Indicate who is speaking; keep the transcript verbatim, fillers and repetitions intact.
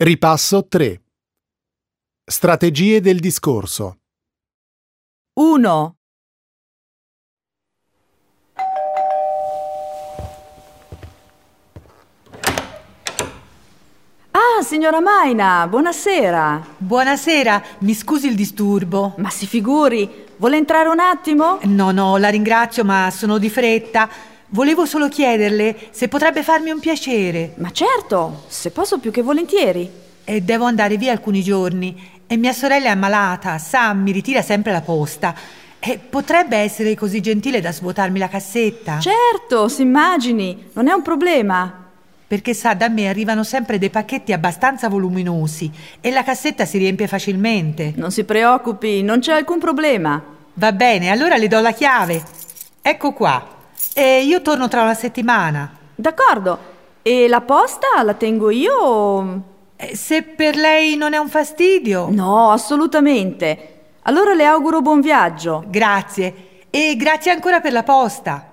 Speaker 1: Ripasso tre. Strategie del discorso.
Speaker 2: uno. Ah, signora Maina, buonasera.
Speaker 3: Buonasera, mi scusi il disturbo.
Speaker 2: Ma si figuri, vuole entrare un attimo?
Speaker 3: No, no, la ringrazio, ma sono di fretta. Volevo solo chiederle se potrebbe farmi un piacere.
Speaker 2: Ma certo, se posso più che volentieri.
Speaker 3: E devo andare via alcuni giorni e mia sorella è ammalata, sa, mi ritira sempre la posta. E potrebbe essere così gentile da svuotarmi la cassetta?
Speaker 2: Certo, si immagini, non è un problema.
Speaker 3: Perché sa, da me arrivano sempre dei pacchetti abbastanza voluminosi e la cassetta si riempie facilmente.
Speaker 2: Non si preoccupi, non c'è alcun problema.
Speaker 3: Va bene, allora le do la chiave. Ecco qua. E io torno tra una settimana.
Speaker 2: D'accordo. E la posta la tengo io o...
Speaker 3: Eh, se per lei non è un fastidio.
Speaker 2: No, assolutamente. Allora le auguro buon viaggio.
Speaker 3: Grazie. E grazie ancora per la posta.